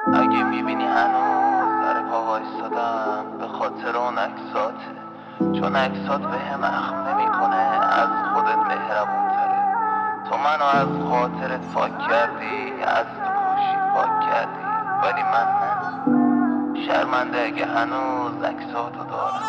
اگه میبینی هنوز سر پا وایستادم به خاطر اون عکساته، چون عکسات به هم اخم نمیکنه، از خودت مهربون تره. تو منو از خاطرت پاک کردی، از تو پوشی پاک کردی، ولی من نه. شرمنده اگه هنوز عکساتو دارم.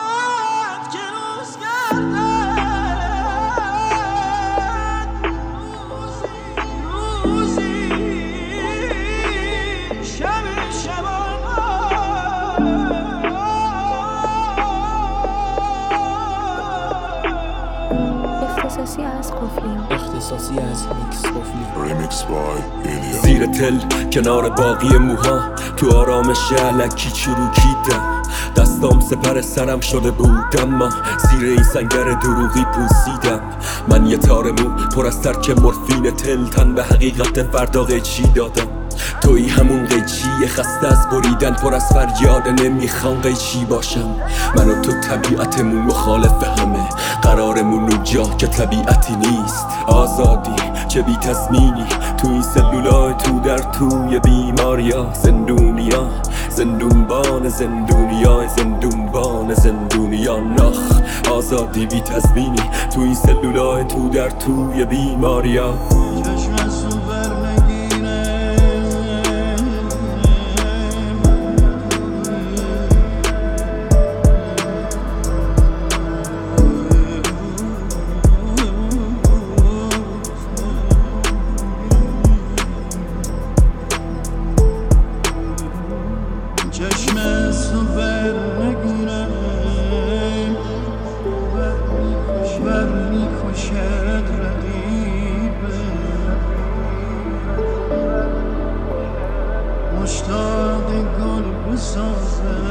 اختصاصی از میکس قفلی. Remix by Ilya. زیر تل کنار باقی موها تو آرامش علکی چروکیدم، دستام سپر سرم شده بود اما زیر این سنگر دروغی پوسیدم. من یه تار مو پر از ترک مورفین تل، تن به حقیقت فردا قیچی دادم. توی همون قیچی خسته از بریدن، پر از فریاد نمیخوان قیچی باشم. من و تو طبیعتمون مخالف همه، قرارمون اونجا که طبیعتی نیست. آزادی چه بی تصمینی تو این سلولای تو در توی بیماریا. زندونیا زندونبان زندونیا زندونبان زندونیا نخ. آزادی بی تصمینی تو این سلولای تو در توی بیماریا. چشم سوبر نگیره چشم سوبر نگیره بر میکشد رقیبه، مشتاق گل بسازه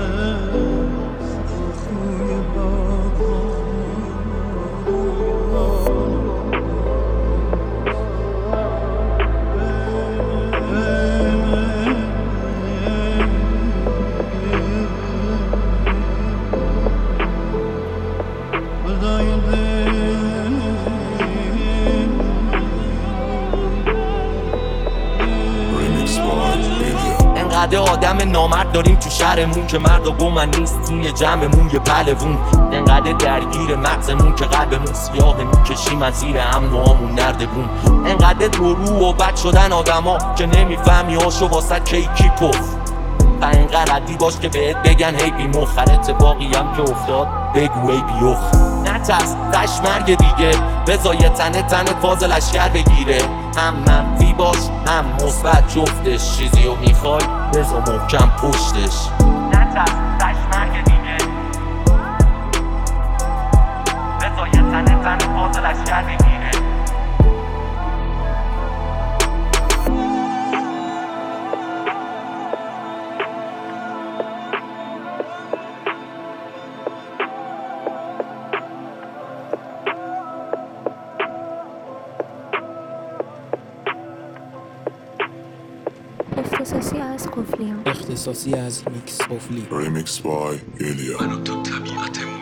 خوی باغ. Remix by Ilya. انقدر آدم نامرد داریم تو شهرمون که مرد و گمن نیست توی جمعمون یه پلوون. انقدر درگیر مغزمون که قلبمون سیاه میکشیم از زیر هم نوامون نردبون. انقدر درو و بد شدن آدما که نمیفهمی هاشو واسه کیکی پف. و اینقدر باش که بهت بگن هی بی مخر، اتفاقی هم که افتاد بگو ای بیخ. نترس تش مرگ دیگه، بذار یه تنت فاز لشکر بگیره. هم منفی باش هم مثبت جفتش، چیزی رو میخوای بذار محکم پشتش. نترس تش مرگ دیگه، بذار یه تنت فاز لشکر بگیره. اختصاصی از میکس قفلی. Remix by Ilya. من و تو طبیعتمون